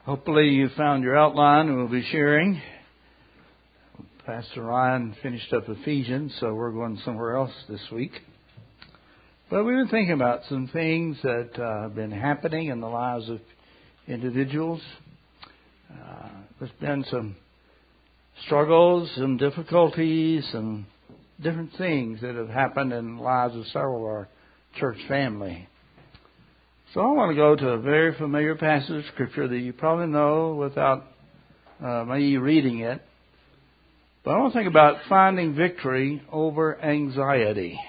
Hopefully you found your outline and we'll be sharing. Pastor Ryan finished up Ephesians, so we're going somewhere else this week. But we've been thinking about some things that have been happening in the lives of individuals. There's been some struggles, some difficulties, some different things that have happened in the lives of several of our church family. So I want to go to a very familiar passage of Scripture that you probably know without me reading it. But I want to think about finding victory over anxiety.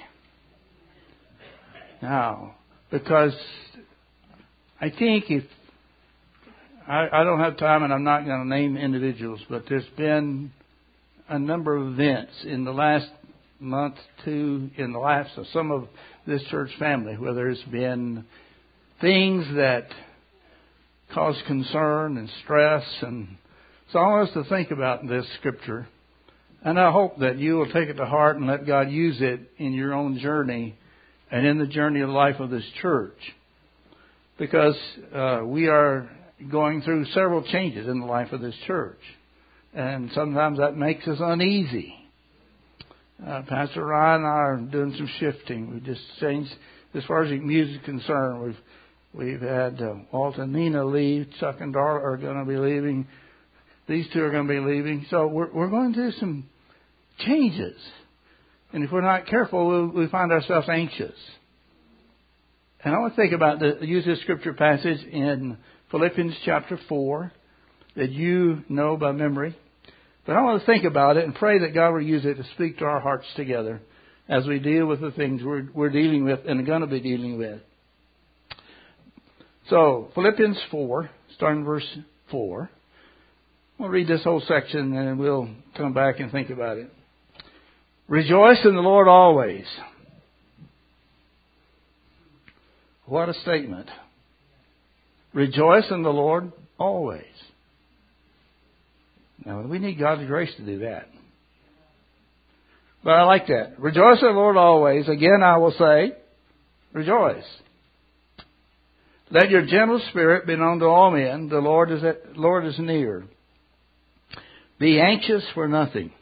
Now, because I think if I don't have time and I'm not going to name individuals, but there's been a number of events in the last month, in the lives of some of this church family where there's been things that cause concern and stress. And so I want us to think about this Scripture. And I hope that you will take it to heart and let God use it in your own journey and in the journey of life of this church. Because we are going through several changes in the life of this church. And sometimes that makes us uneasy. Pastor Ryan and I are doing some shifting. We just changed, as far as the music is concerned, we've had Walt and Nina leave. Chuck and Darla are going to be leaving. These two are going to be leaving. So we're going to do some changes. And if we're not careful, we find ourselves anxious. And I want to think about use this scripture passage in Philippians chapter 4 that you know by memory. But I want to think about it and pray that God will use it to speak to our hearts together as we deal with the things we're dealing with and are going to be dealing with. So, Philippians 4, starting verse 4. We'll read this whole section and we'll come back and think about it. Rejoice in the Lord always. What a statement. Rejoice in the Lord always. Now, we need God's grace to do that. But I like that. Rejoice in the Lord always. Again, I will say, rejoice. Let your gentle spirit be known to all men. The Lord is near. Be anxious for nothing,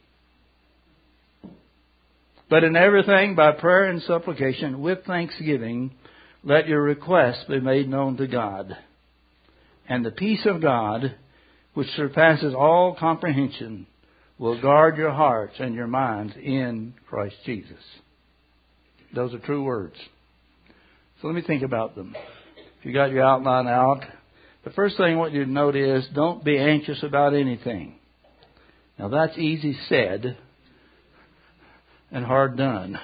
but in everything by prayer and supplication with thanksgiving, let your requests be made known to God. And the peace of God, which surpasses all comprehension, will guard your hearts and your minds in Christ Jesus. Those are true words. So let me think about them. If you got your outline out, the first thing I want you to note is don't be anxious about anything. Now that's easy said and hard done.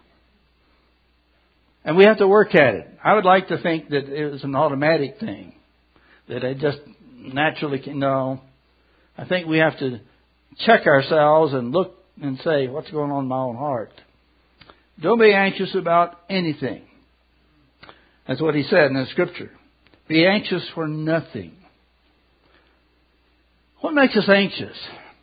And we have to work at it. I would like to think that it was an automatic thing. That I just naturally can know. I think we have to check ourselves and look and say, what's going on in my own heart? Don't be anxious about anything. That's what he said in the Scripture. Be anxious for nothing. What makes us anxious?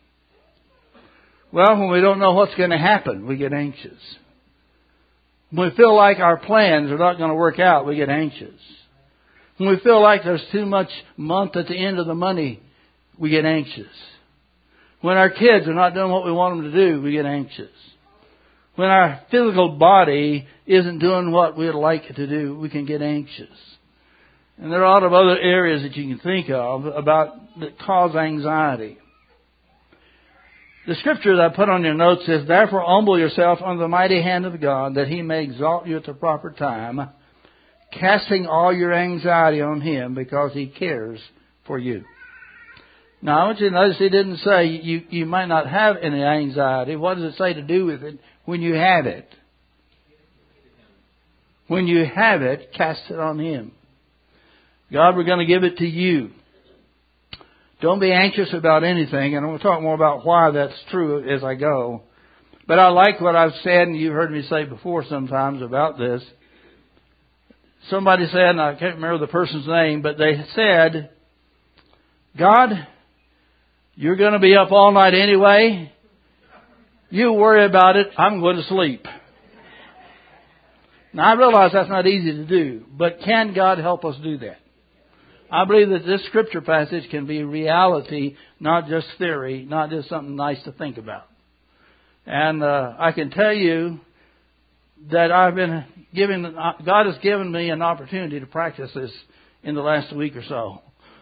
Well, when we don't know what's going to happen, we get anxious. When we feel like our plans are not going to work out, we get anxious. When we feel like there's too much month at the end of the money, we get anxious. When our kids are not doing what we want them to do, we get anxious. When our physical body isn't doing what we'd like it to do, we can get anxious. And there are a lot of other areas that you can think of that cause anxiety. The scripture that I put on your notes says, therefore humble yourself under the mighty hand of God, that He may exalt you at the proper time, casting all your anxiety on Him because He cares for you. Now, I want you to notice He didn't say you might not have any anxiety. What does it say to do with it when you have it? When you have it, cast it on Him. God, we're going to give it to you. Don't be anxious about anything, and I'm going to talk more about why that's true as I go. But I like what I've said, and you've heard me say before sometimes about this. Somebody said, and I can't remember the person's name, but they said, God, you're going to be up all night anyway. You worry about it. I'm going to sleep. Now, I realize that's not easy to do, but can God help us do that? I believe that this scripture passage can be reality, not just theory, not just something nice to think about. And I can tell you that God has given me an opportunity to practice this in the last week or so.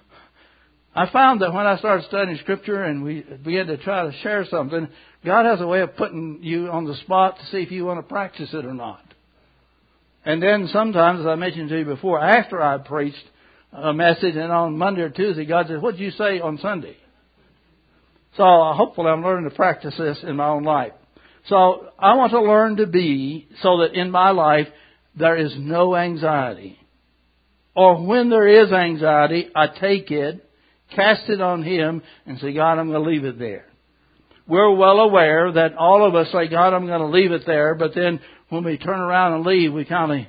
I found that when I started studying Scripture and we began to try to share something, God has a way of putting you on the spot to see if you want to practice it or not. And then sometimes, as I mentioned to you before, after I preached a message and on Monday or Tuesday, God said, "What did you say on Sunday?" So hopefully I'm learning to practice this in my own life. So I want to learn to be so that in my life there is no anxiety. Or when there is anxiety, I take it, cast it on Him, and say, "God, I'm going to leave it there." We're well aware that all of us say, "God, I'm going to leave it there," but then when we turn around and leave, we kind of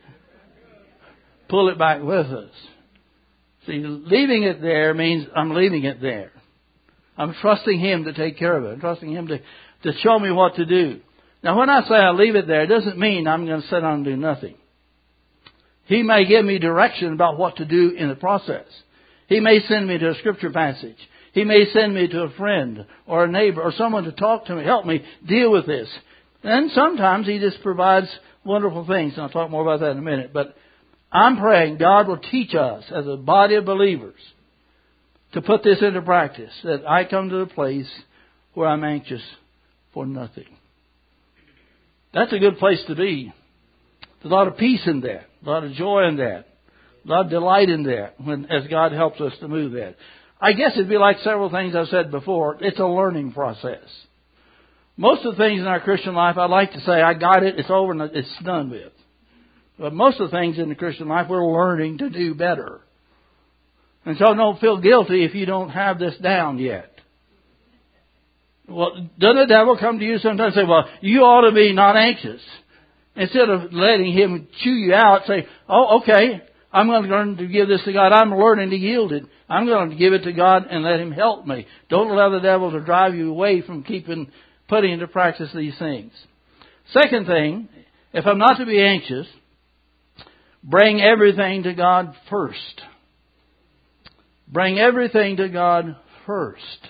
pull it back with us. See, leaving it there means I'm leaving it there. I'm trusting Him to take care of it. I'm trusting Him to show me what to do. Now, when I say I leave it there, it doesn't mean I'm going to sit down and do nothing. He may give me direction about what to do in the process. He may send me to a scripture passage. He may send me to a friend or a neighbor or someone to talk to me, help me deal with this. And sometimes He just provides wonderful things. And I'll talk more about that in a minute. But I'm praying God will teach us as a body of believers to put this into practice, that I come to the place where I'm anxious for nothing. That's a good place to be. There's a lot of peace in that, a lot of joy in that, a lot of delight in that, as God helps us to move that. I guess it'd be like several things I've said before. It's a learning process. Most of the things in our Christian life, I'd like to say, I got it, it's over, and it's done with. But most of the things in the Christian life, we're learning to do better. And so don't feel guilty if you don't have this down yet. Well, doesn't the devil come to you sometimes and say, "Well, you ought to be not anxious"? Instead of letting him chew you out, say, "Oh, okay, I'm going to learn to give this to God. I'm learning to yield it. I'm going to give it to God and let Him help me." Don't allow the devil to drive you away from putting into practice these things. Second thing, if I'm not to be anxious, bring everything to God first. Bring everything to God first.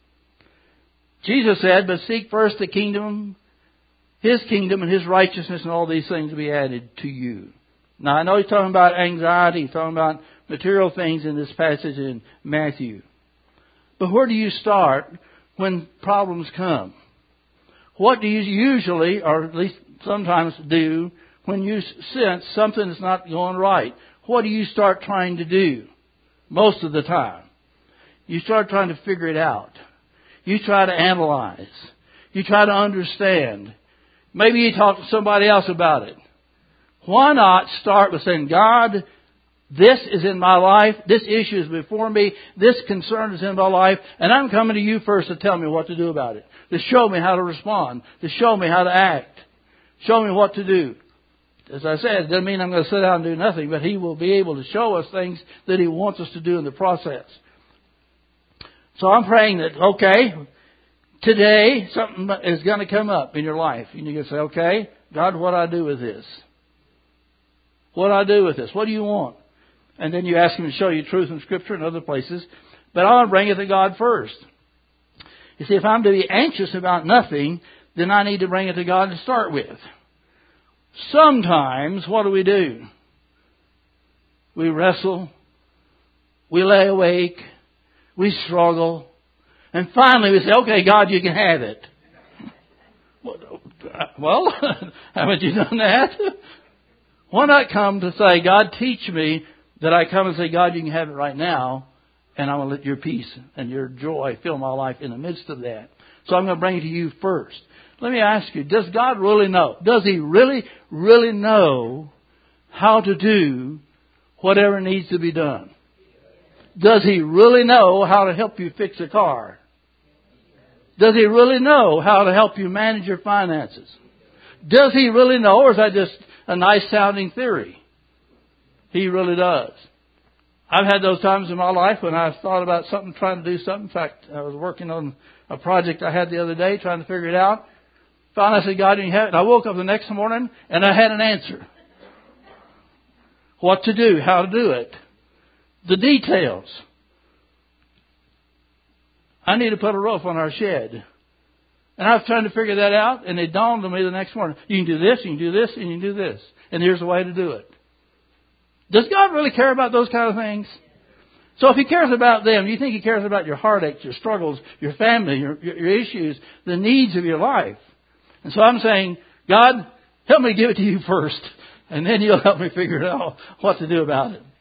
Jesus said, "But seek first the kingdom, His kingdom and His righteousness, and all these things will be added to you." Now, I know He's talking about anxiety. He's talking about material things in this passage in Matthew. But where do you start when problems come? What do you usually, or at least sometimes do, when you sense something is not going right? What do you start trying to do? Most of the time, you start trying to figure it out. You try to analyze. You try to understand. Maybe you talk to somebody else about it. Why not start with saying, "God, this is in my life. This issue is before me. This concern is in my life. And I'm coming to you first to tell me what to do about it. To show me how to respond. To show me how to act. Show me what to do." As I said, it doesn't mean I'm going to sit down and do nothing, but He will be able to show us things that He wants us to do in the process. So I'm praying that, okay, today something is going to come up in your life. And you can say, "Okay, God, what do I do with this? What do I do with this? What do you want?" And then you ask Him to show you truth in Scripture and other places. But I want to bring it to God first. You see, if I'm to be anxious about nothing, then I need to bring it to God to start with. Sometimes, what do? We wrestle. We lay awake. We struggle. And finally we say, "Okay, God, you can have it." Well, haven't you done that? Why not come to say, "God, teach me," that I come and say, "God, you can have it right now, and I will let your peace and your joy fill my life in the midst of that." So I'm going to bring it to you first. Let me ask you, does God really know? Does He really, really know how to do whatever needs to be done? Does He really know how to help you fix a car? Does He really know how to help you manage your finances? Does He really know, or is that just a nice sounding theory? He really does. I've had those times in my life when I've thought about something, trying to do something. In fact, I was working on a project I had the other day, trying to figure it out. Finally, I said, "God, you have it." And I woke up the next morning and I had an answer. What to do, how to do it. the details. I need to put a roof on our shed. And I was trying to figure that out, and it dawned on me the next morning. You can do this, you can do this, and you can do this. And here's the way to do it. Does God really care about those kind of things? So if He cares about them, do you think He cares about your heartaches, your struggles, your family, your issues, the needs of your life? And so I'm saying, God, help me give it to you first, and then You'll help me figure out what to do about it.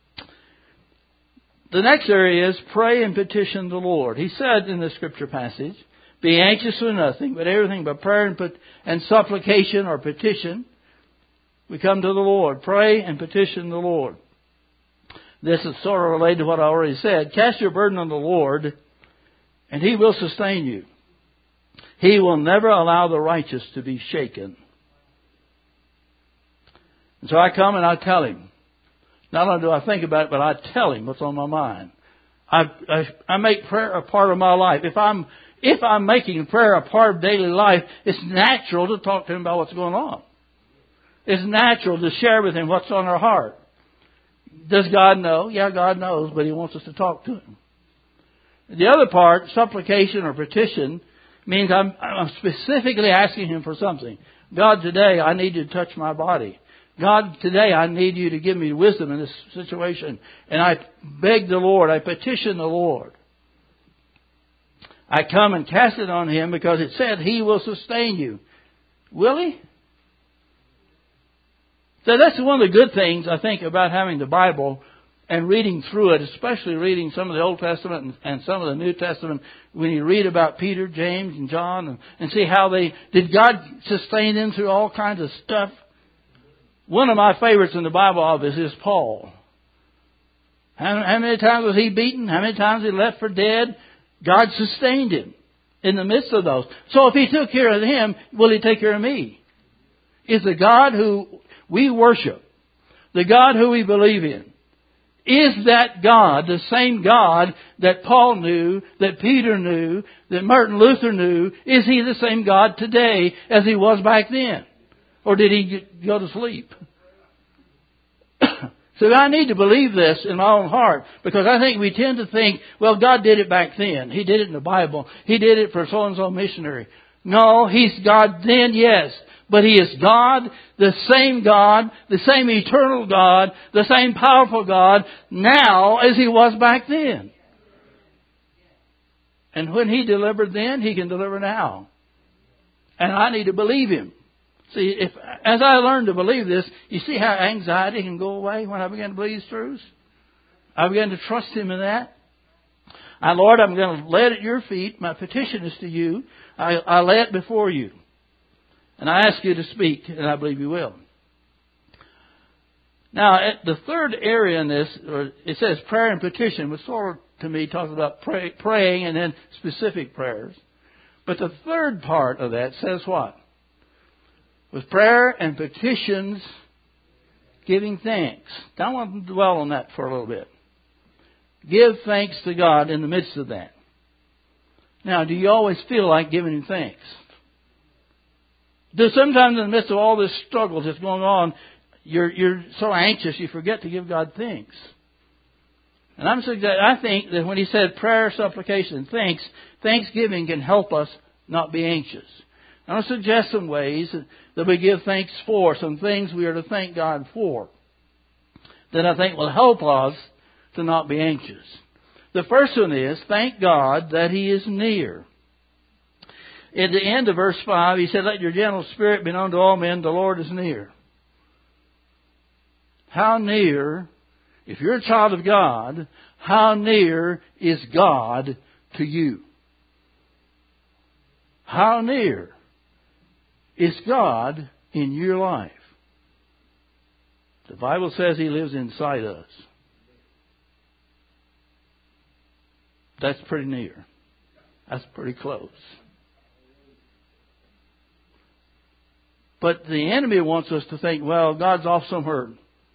The next area is pray and petition the Lord. He said in the scripture passage, be anxious for nothing, but everything by prayer and supplication or petition, we come to the Lord. Pray and petition the Lord. This is sort of related to what I already said. Cast your burden on the Lord, and He will sustain you. He will never allow the righteous to be shaken. And so I come and I tell Him. Not only do I think about it, but I tell Him what's on my mind. I make prayer a part of my life. If I'm making prayer a part of daily life, it's natural to talk to Him about what's going on. It's natural to share with Him what's on our heart. Does God know? Yeah, God knows, but He wants us to talk to Him. The other part, supplication or petition, means I'm specifically asking Him for something. God, today I need You to touch my body. God, today I need You to give me wisdom in this situation. And I beg the Lord, I petition the Lord. I come and cast it on Him because it said He will sustain you. Will He? So that's one of the good things, I think, about having the Bible and reading through it, especially reading some of the Old Testament and some of the New Testament, when you read about Peter, James, and John, and see how did God sustain them through all kinds of stuff? One of my favorites in the Bible obviously is Paul. How many times was he beaten? How many times he left for dead? God sustained him in the midst of those. So if He took care of him, will He take care of me? Is the God who we worship, the God who we believe in, is that God the same God that Paul knew, that Peter knew, that Martin Luther knew? Is He the same God today as He was back then? Or did He go to sleep? So I need to believe this in my own heart, because I think we tend to think, well, God did it back then. He did it in the Bible. He did it for so-and-so missionary. No, He's God then, yes. But He is God, the same eternal God, the same powerful God now as He was back then. And when He delivered then, He can deliver now. And I need to believe Him. See, as I learn to believe this, you see how anxiety can go away when I begin to believe these truths? I begin to trust Him in that. Lord, I'm going to lay it at Your feet. My petition is to You. I lay it before You. And I ask You to speak, and I believe You will. Now, the third area in this, it says prayer and petition, which sort of, to me, talks about praying and then specific prayers. But the third part of that says what? With prayer and petitions, giving thanks. Now I want to dwell on that for a little bit. Give thanks to God in the midst of that. Now, do you always feel like giving Him thanks? Do sometimes in the midst of all this struggle that's going on, you're so anxious you forget to give God thanks. And I think that when He said prayer, supplication, thanksgiving can help us not be anxious. I want to suggest some ways that we give thanks for, some things we are to thank God for, that I think will help us to not be anxious. The first one is, thank God that He is near. At the end of verse 5, He said, let your gentle spirit be known to all men, the Lord is near. How near, if you're a child of God, how near is God to you? How near is God in your life? The Bible says He lives inside us. That's pretty near. That's pretty close. But the enemy wants us to think, well, God's off somewhere.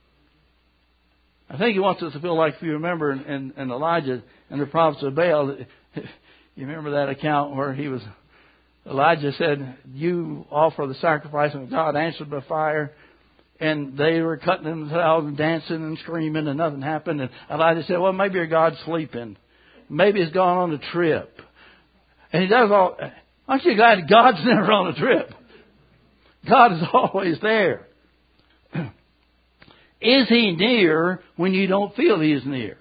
I think he wants us to feel like, if you remember in Elijah and the prophets of Baal, you remember that account where Elijah said, you offer the sacrifice and God answered by fire. and they were cutting themselves and dancing and screaming, and nothing happened. And Elijah said, well, maybe your God's sleeping. Maybe he's gone on a trip. And he does all... Aren't you glad God's never on a trip? God is always there. Is He near when you don't feel He is near?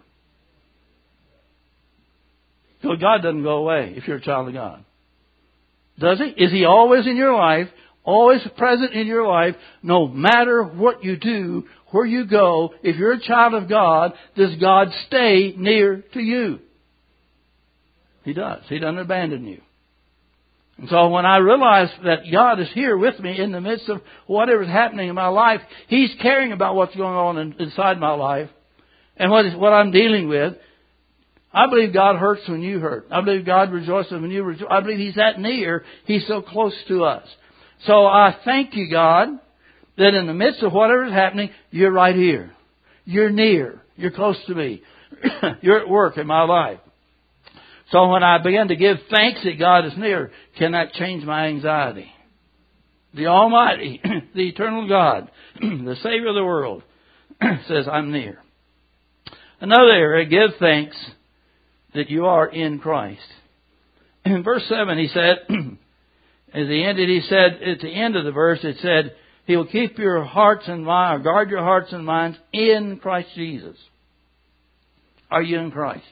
So God doesn't go away if you're a child of God. Does He? Is He always in your life, always present in your life, no matter what you do, where you go? If you're a child of God, does God stay near to you? He does. He doesn't abandon you. And so when I realize that God is here with me in the midst of whatever's happening in my life, He's caring about what's going on inside my life and what I'm dealing with. I believe God hurts when you hurt. I believe God rejoices when you rejoice. I believe He's that near. He's so close to us. So I thank you, God, that in the midst of whatever is happening, you're right here. You're near. You're close to me. You're at work in my life. So when I begin to give thanks that God is near, can that change my anxiety? The Almighty, the eternal God, the Savior of the world, says, I'm near. Another area, give thanks that you are in Christ. In verse 7, he said, as he ended, he said, at the end of the verse, it said, He will keep your hearts and minds, or guard your hearts and minds in Christ Jesus. Are you in Christ?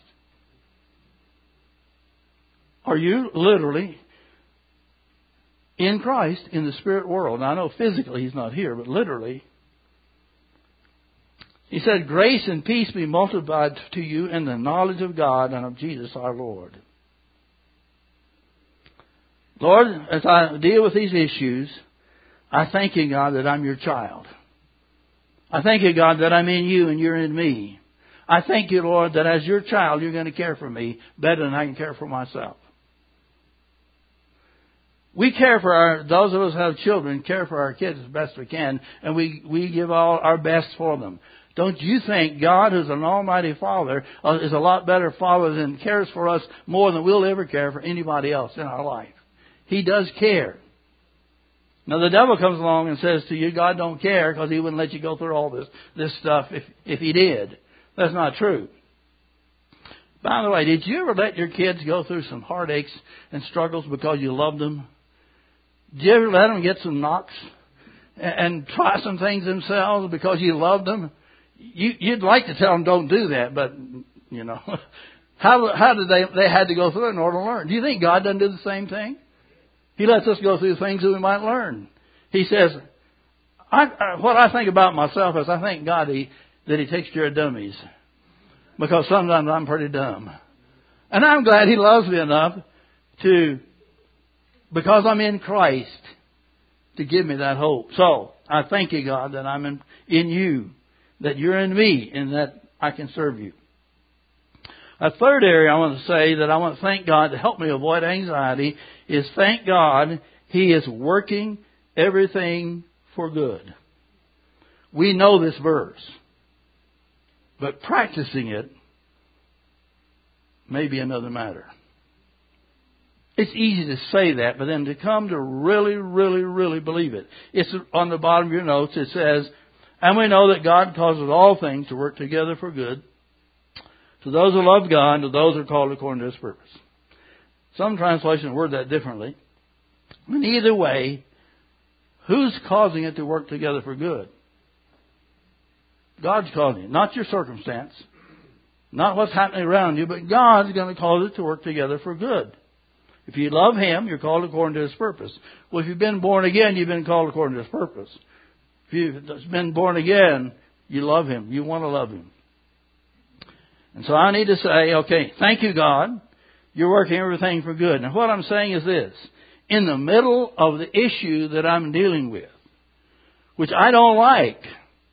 Are you literally in Christ in the spirit world? Now, I know physically He's not here, but literally. He said, grace and peace be multiplied to you in the knowledge of God and of Jesus our Lord. Lord, as I deal with these issues, I thank you, God, that I'm your child. I thank you, God, that I'm in you and you're in me. I thank you, Lord, that as your child, you're going to care for me better than I can care for myself. We care for those of us who have children, care for our kids as best we can, and we give all our best for them. Don't you think God, who's an almighty Father, is a lot better Father than cares for us more than we'll ever care for anybody else in our life? He does care. Now the devil comes along and says to you, God don't care because He wouldn't let you go through all this stuff if He did. That's not true. By the way, did you ever let your kids go through some heartaches and struggles because you loved them? Did you ever let them get some knocks and try some things themselves because you loved them? You'd like to tell them don't do that, but, you know, how did they had to go through it in order to learn? Do you think God doesn't do the same thing? He lets us go through things that we might learn. He says, what I think about myself is I thank God that He takes care of dummies. Because sometimes I'm pretty dumb. And I'm glad He loves me enough because I'm in Christ, to give me that hope. So, I thank you, God, that I'm in you, that you're in me, and that I can serve you. A third area I want to say that I want to thank God to help me avoid anxiety is thank God He is working everything for good. We know this verse, but practicing it may be another matter. It's easy to say that, but then to come to really, really, really believe it. It's on the bottom of your notes. It says, and we know that God causes all things to work together for good to those who love God and to those who are called according to His purpose. Some translations word that differently. In either way, who's causing it to work together for good? God's causing it, not your circumstance, not what's happening around you, but God's going to cause it to work together for good. If you love Him, you're called according to His purpose. Well, if you've been born again, you've been called according to His purpose. If you've been born again, you love Him. You want to love Him. And so I need to say, okay, thank you, God. You're working everything for good. Now, what I'm saying is this. In the middle of the issue that I'm dealing with, which I don't like,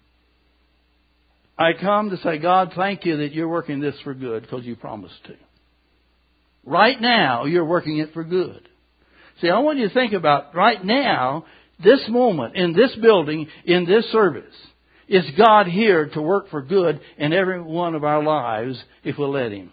I come to say, God, thank you that you're working this for good because you promised to. Right now, you're working it for good. See, I want you to think about right now, this moment, in this building, in this service, is God here to work for good in every one of our lives if we'll let Him?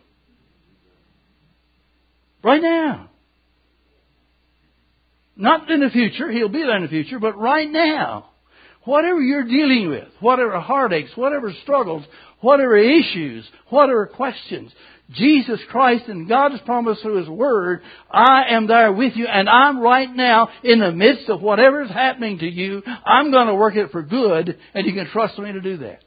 Right now. Not in the future. He'll be there in the future, but right now. Whatever you're dealing with, whatever heartaches, whatever struggles, whatever issues, whatever questions, Jesus Christ and God has promised through His Word, I am there with you, and I'm right now in the midst of whatever is happening to you. I'm going to work it for good, and you can trust me to do that.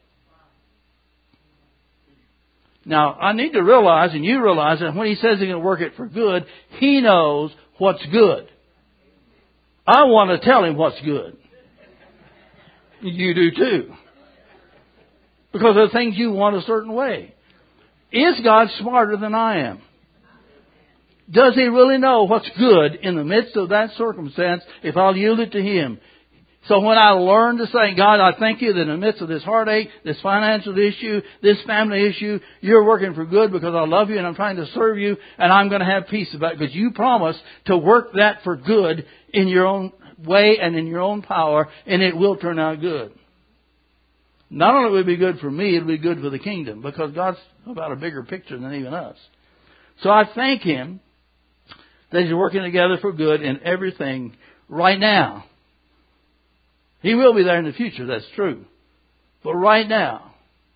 Now, I need to realize, and you realize, that when He says He's going to work it for good, He knows what's good. I want to tell Him what's good. You do too. Because there are things you want a certain way. Is God smarter than I am? Does He really know what's good in the midst of that circumstance if I'll yield it to Him? So when I learn to say, God, I thank you that in the midst of this heartache, this financial issue, this family issue, you're working for good because I love you and I'm trying to serve you and I'm going to have peace about it because you promised to work that for good in your own way and in your own power, and it will turn out good. Not only will it be good for me, it'll be good for the kingdom because God's about a bigger picture than even us. So I thank Him that He's working together for good in everything right now. He will be there in the future, that's true. But right now,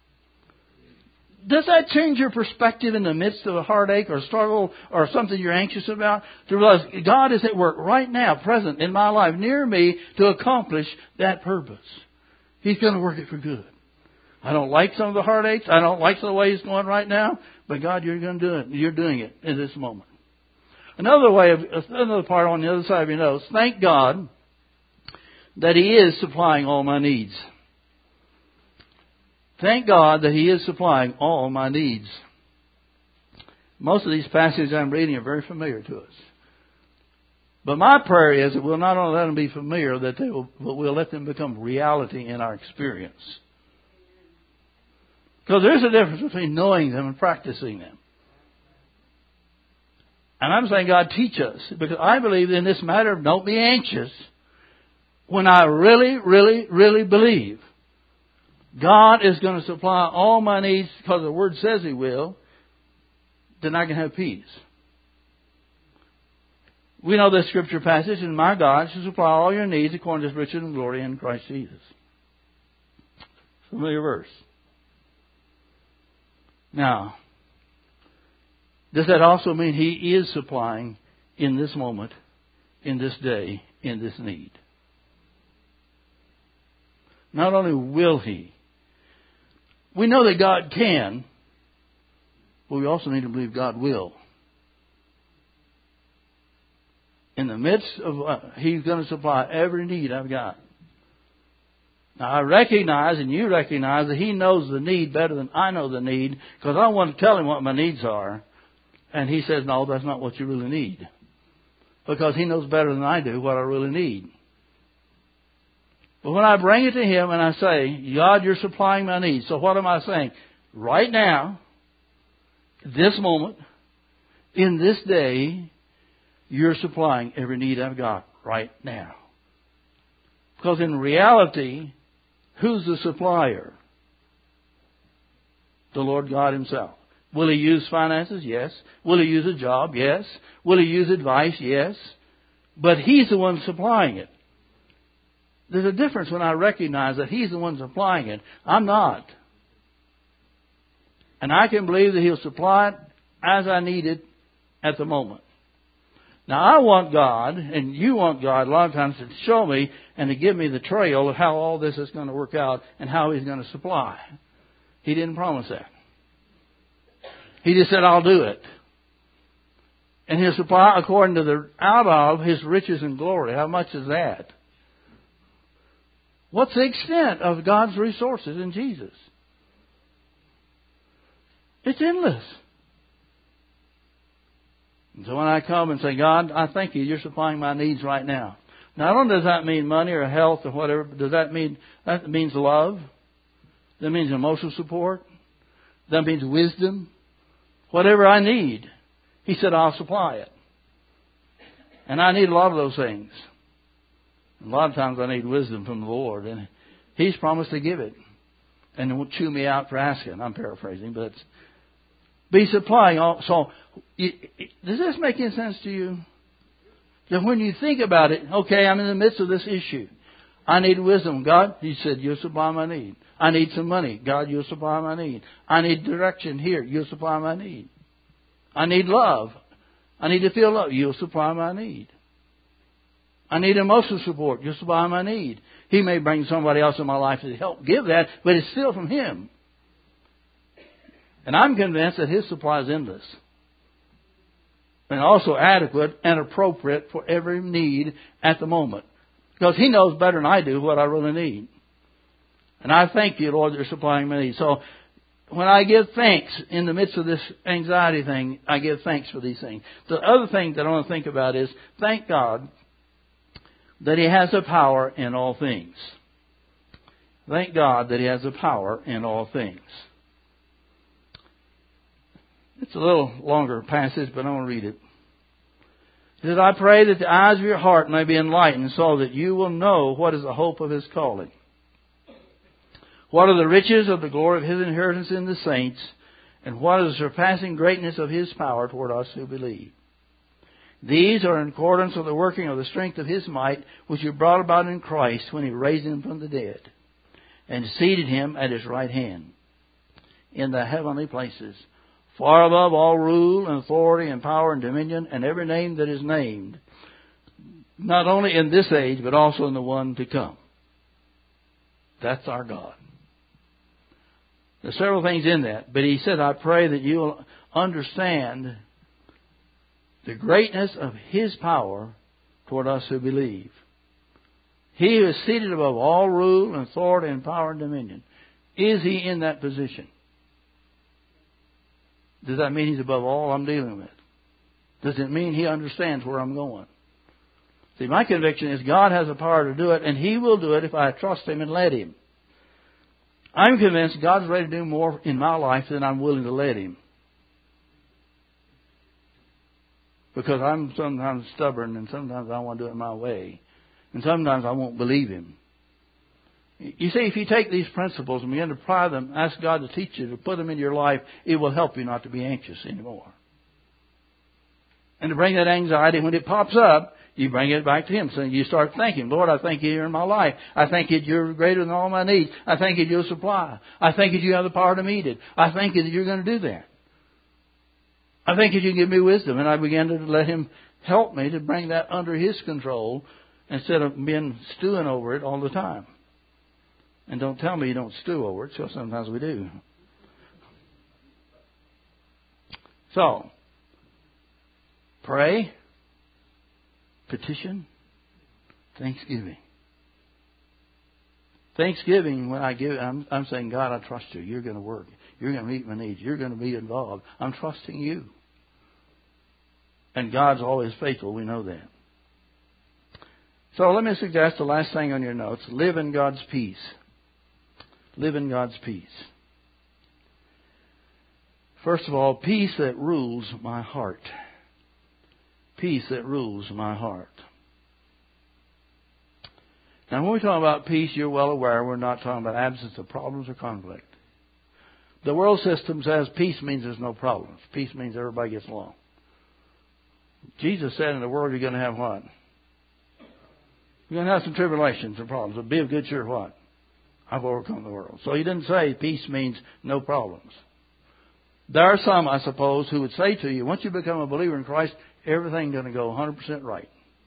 does that change your perspective in the midst of a heartache or struggle or something you're anxious about? To realize God is at work right now, present in my life, near me, to accomplish that purpose. He's going to work it for good. I don't like some of the heartaches. I don't like the way it's going right now. But God, you're going to do it. You're doing it in this moment. Another part on the other side of your notes. Thank God that He is supplying all my needs. Thank God that He is supplying all my needs. Most of these passages I'm reading are very familiar to us. But my prayer is that we'll not only let them be familiar, but we'll let them become reality in our experience. Because there's a difference between knowing them and practicing them. And I'm saying, God, teach us. Because I believe in this matter of don't be anxious. When I really, really, really believe God is going to supply all my needs because the Word says He will, then I can have peace. We know this scripture passage, and my God shall supply all your needs according to His riches and glory in Christ Jesus. Familiar verse. Now, does that also mean He is supplying in this moment, in this day, in this need? Not only will He, we know that God can, but we also need to believe God will. In the midst of, He's going to supply every need I've got. Now I recognize, and you recognize, that He knows the need better than I know the need, because I want to tell Him what my needs are. And He says, no, that's not what you really need. Because He knows better than I do what I really need. But when I bring it to Him and I say, God, you're supplying my needs. So what am I saying? Right now, this moment, in this day, you're supplying every need I've got right now. Because in reality, who's the supplier? The Lord God Himself. Will He use finances? Yes. Will He use a job? Yes. Will He use advice? Yes. But He's the one supplying it. There's a difference when I recognize that He's the one supplying it. I'm not. And I can believe that He'll supply it as I need it at the moment. Now I want God, and you want God a lot of times to show me and to give me the trail of how all this is going to work out and how He's going to supply. He didn't promise that. He just said, I'll do it. And He'll supply according to the out of His riches and glory. How much is that? What's the extent of God's resources in Jesus? It's endless. And so when I come and say, God, I thank you, you're supplying my needs right now. Not only does that mean money or health or whatever, but does that means love? That means emotional support? That means wisdom? Whatever I need, He said, I'll supply it. And I need a lot of those things. A lot of times I need wisdom from the Lord, and He's promised to give it. And He won't chew me out for asking. I'm paraphrasing, but it's be supplying all. So, does this make any sense to you? That when you think about it, okay, I'm in the midst of this issue. I need wisdom. God, He said, you'll supply my need. I need some money. God, you'll supply my need. I need direction here. You'll supply my need. I need love. I need to feel love. You'll supply my need. I need emotional support. You'll supply my need. He may bring somebody else in my life to help give that, but it's still from Him. And I'm convinced that His supply is endless. And also adequate and appropriate for every need at the moment. Because He knows better than I do what I really need. And I thank You, Lord, that You're supplying my needs. So when I give thanks in the midst of this anxiety thing, I give thanks for these things. The other thing that I want to think about is thank God that He has the power in all things. Thank God that He has the power in all things. It's a little longer passage, but I'm going to read it. It says, I pray that the eyes of your heart may be enlightened so that you will know what is the hope of His calling. What are the riches of the glory of His inheritance in the saints, and what is the surpassing greatness of His power toward us who believe? These are in accordance with the working of the strength of His might, which He brought about in Christ when He raised Him from the dead, and seated Him at His right hand in the heavenly places, far above all rule and authority and power and dominion and every name that is named, not only in this age, but also in the one to come. That's our God. There's several things in that, but He said, I pray that you will understand the greatness of His power toward us who believe. He who is seated above all rule and authority and power and dominion. Is He in that position? Does that mean He's above all I'm dealing with? Does it mean He understands where I'm going? See, my conviction is God has the power to do it, and He will do it if I trust Him and let Him. I'm convinced God's ready to do more in my life than I'm willing to let Him. Because I'm sometimes stubborn, and sometimes I want to do it my way. And sometimes I won't believe Him. You see, if you take these principles and begin to apply them, ask God to teach you, to put them in your life, it will help you not to be anxious anymore. And to bring that anxiety, when it pops up, you bring it back to Him. So you start thinking, Lord, I thank You You're in my life. I thank You that You're greater than all my needs. I thank You that You'll supply. I thank You that You have the power to meet it. I thank You that You're going to do that. I thank You that You can give me wisdom. And I began to let Him help me to bring that under His control instead of being stewing over it all the time. And don't tell me you don't stew over it, because sometimes we do. So, pray, petition, thanksgiving. Thanksgiving, when I give, I'm saying, God, I trust You. You're going to work. You're going to meet my needs. You're going to be involved. I'm trusting You. And God's always faithful. We know that. So let me suggest the last thing on your notes. Live in God's peace. Live in God's peace. First of all, peace that rules my heart. Peace that rules my heart. Now, when we talk about peace, you're well aware we're not talking about absence of problems or conflict. The world system says peace means there's no problems. Peace means everybody gets along. Jesus said in the world you're going to have what? You're going to have some tribulations and problems. But be of good cheer what? I've overcome the world. So He didn't say peace means no problems. There are some, I suppose, who would say to you, once you become a believer in Christ, everything's going to go 100% right.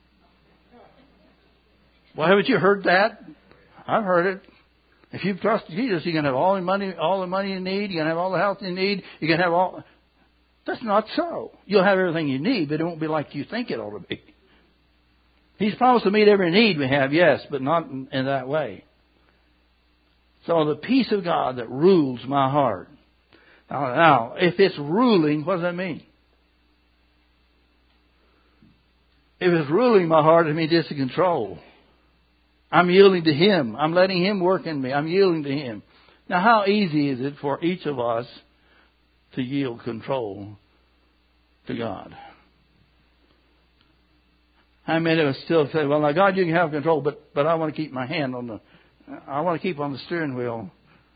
Well, haven't you heard that? I've heard it. If you trust Jesus, you're going to have all the money you need. You're going to have all the health you need. You're going to have all. That's not so. You'll have everything you need, but it won't be like you think it ought to be. He's promised to meet every need we have, yes, but not in that way. So the peace of God that rules my heart. Now, if it's ruling, what does that mean? If it's ruling my heart, it means it's in control. I'm yielding to Him. I'm letting Him work in me. I'm yielding to Him. Now, how easy is it for each of us to yield control to God? How many of us still say, well, now, God, You can have control, but I want to keep my hand on I want to keep on the steering wheel.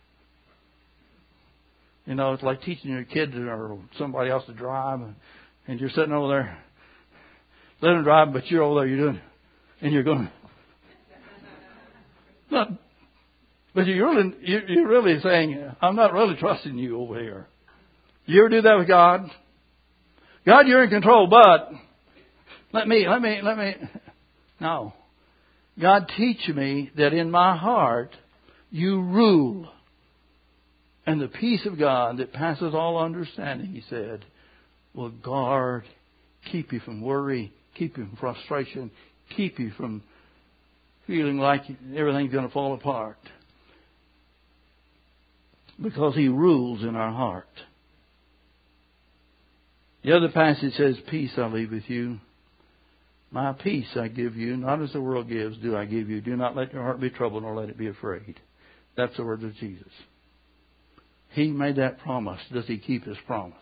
You know, it's like teaching your kid or somebody else to drive, and you're sitting over there, let them drive, but you're over there, you're doing, and you're going. Not, but you're really saying, I'm not really trusting you over here. You ever do that with God? God, you're in control, but let me. No. God, teach me that in my heart you rule. And the peace of God that passes all understanding, He said, will guard, keep you from worry, keep you from frustration, keep you from feeling like everything's going to fall apart. Because He rules in our heart. The other passage says, peace I leave with you. My peace I give you, not as the world gives, do I give you. Do not let your heart be troubled, nor let it be afraid. That's the words of Jesus. He made that promise. Does He keep His promise?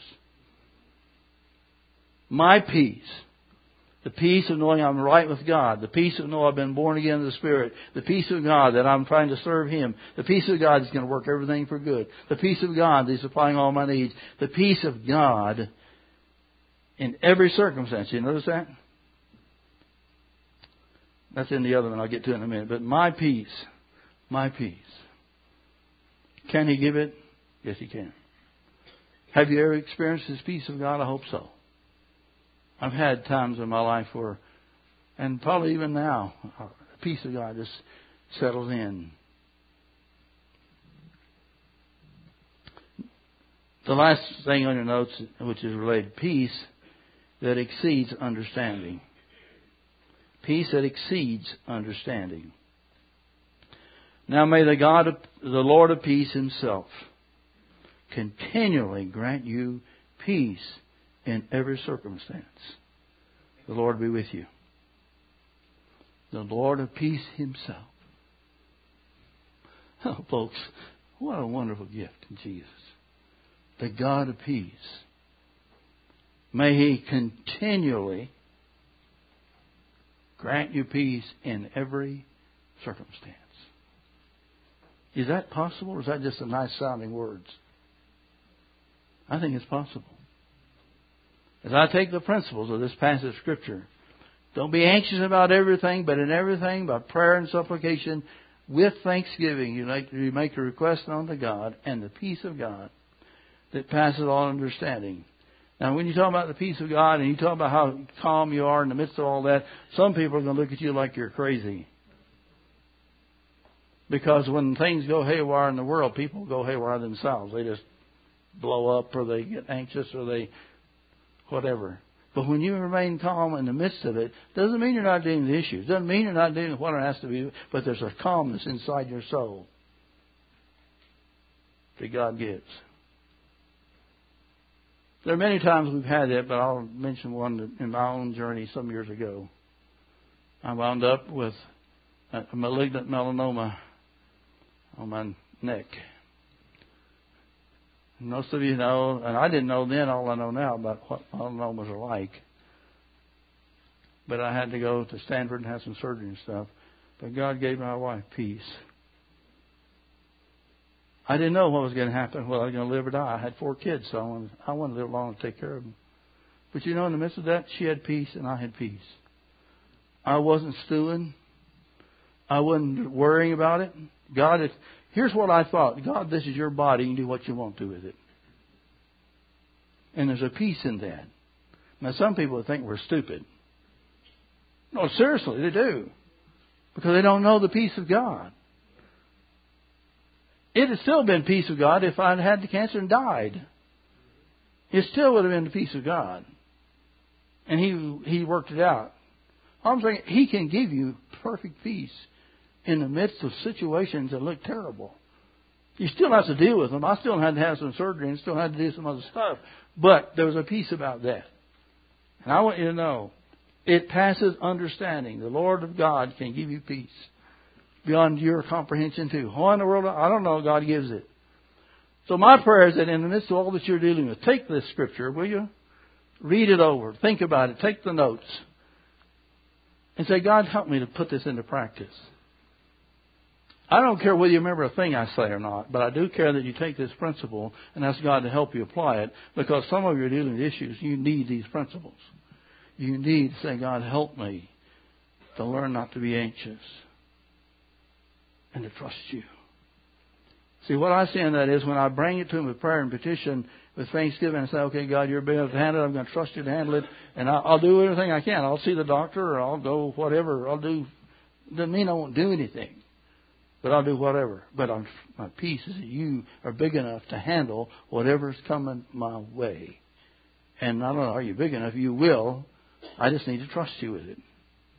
My peace. The peace of knowing I'm right with God. The peace of knowing I've been born again in the Spirit. The peace of God that I'm trying to serve Him. The peace of God is going to work everything for good. The peace of God that He's supplying all my needs. The peace of God in every circumstance. You notice that? That's in the other one I'll get to in a minute. But my peace. My peace. Can He give it? Yes, He can. Have you ever experienced His peace of God? I hope so. I've had times in my life where, and probably even now, the peace of God just settles in. The last thing on your notes, which is related, peace that exceeds understanding. Peace that exceeds understanding. Now may the Lord of peace Himself continually grant you peace in every circumstance. The Lord be with you. The Lord of peace Himself. Oh, folks, what a wonderful gift in Jesus. The God of peace. May He continually grant you peace in every circumstance. Is that possible, or is that just a nice sounding words? I think it's possible. As I take the principles of this passage of Scripture, don't be anxious about everything, but in everything, by prayer and supplication, with thanksgiving, you make a request unto God, and the peace of God that passes all understanding. Now, when you talk about the peace of God, and you talk about how calm you are in the midst of all that, some people are going to look at you like you're crazy. Because when things go haywire in the world, people go haywire themselves. They just blow up, or they get anxious, or they whatever. But when you remain calm in the midst of it, doesn't mean you're not dealing with issues. Doesn't mean you're not dealing with what it has to be. But there's a calmness inside your soul that God gives. There are many times we've had that, but I'll mention one in my own journey some years ago. I wound up with a malignant melanoma on my neck. Most of you know, and I didn't know then all I know now about what melanomas are like. But I had to go to Stanford and have some surgery and stuff. But God gave my wife peace. I didn't know what was going to happen. Well, I was going to live or die. I had 4 kids, so I wanted to live long and take care of them. But you know, in the midst of that, she had peace and I had peace. I wasn't stewing. I wasn't worrying about it. God, here's what I thought. God, this is your body. You can do what you want to with it. And there's a peace in that. Now, some people think we're stupid. No, seriously, they do. Because they don't know the peace of God. It had still been peace of God if I'd had the cancer and died. It still would have been the peace of God. And He worked it out. I'm saying He can give you perfect peace in the midst of situations that look terrible. You still have to deal with them. I still had to have some surgery and still had to do some other stuff. But there was a peace about that. And I want you to know, it passes understanding. The Lord of God can give you peace beyond your comprehension too. How in the world? I don't know. God gives it. So my prayer is that in the midst of all that you're dealing with, take this scripture, will you? Read it over. Think about it. Take the notes. And say, God, help me to put this into practice. I don't care whether you remember a thing I say or not, but I do care that you take this principle and ask God to help you apply it, because some of you are dealing with issues. You need these principles. You need to say, God, help me to learn not to be anxious and to trust you. See, what I see in that is when I bring it to Him with prayer and petition, with thanksgiving, and say, okay, God, you're big enough to handle it. I'm going to trust you to handle it. And I'll do everything I can. I'll see the doctor, or I'll go whatever. Doesn't mean I won't do anything. But I'll do whatever. But my peace is that you are big enough to handle whatever's coming my way. And not only are you big enough, you will. I just need to trust you with it.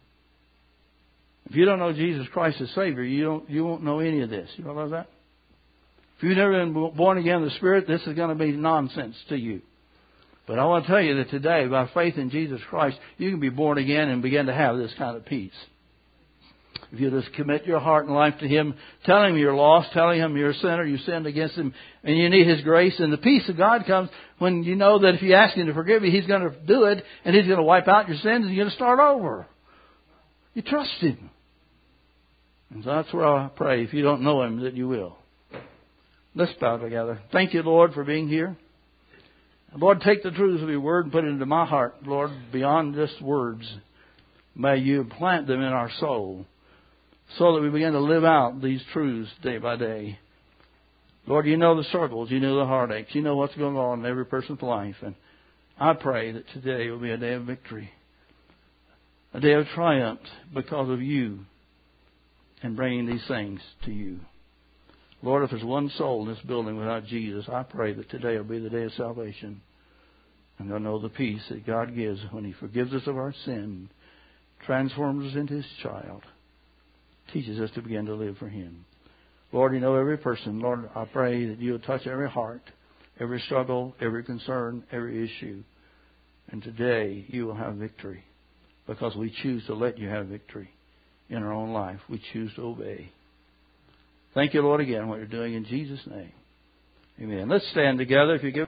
If you don't know Jesus Christ as Savior, you won't know any of this. You realize that? If you've never been born again in the Spirit, this is going to be nonsense to you. But I want to tell you that today, by faith in Jesus Christ, you can be born again and begin to have this kind of peace. If you just commit your heart and life to Him, telling Him you're lost, telling Him you're a sinner, you sinned against Him, and you need His grace, and the peace of God comes when you know that if you ask Him to forgive you, He's going to do it, and He's going to wipe out your sins, and you're going to start over. You trust Him. And so that's where I pray, if you don't know Him, that you will. Let's bow together. Thank you, Lord, for being here. Lord, take the truths of your word and put it into my heart, Lord, beyond just words. May you plant them in our soul so that we begin to live out these truths day by day. Lord, you know the struggles, you know the heartaches, you know what's going on in every person's life. And I pray that today will be a day of victory, a day of triumph because of you and bringing these things to you. Lord, if there's one soul in this building without Jesus, I pray that today will be the day of salvation. And they'll know the peace that God gives when He forgives us of our sin, transforms us into His child, teaches us to begin to live for Him. Lord, you know every person. Lord, I pray that you will touch every heart, every struggle, every concern, every issue. And today you will have victory because we choose to let you have victory in our own life. We choose to obey. Thank you, Lord, again, what you're doing in Jesus' name. Amen. Let's stand together. If you give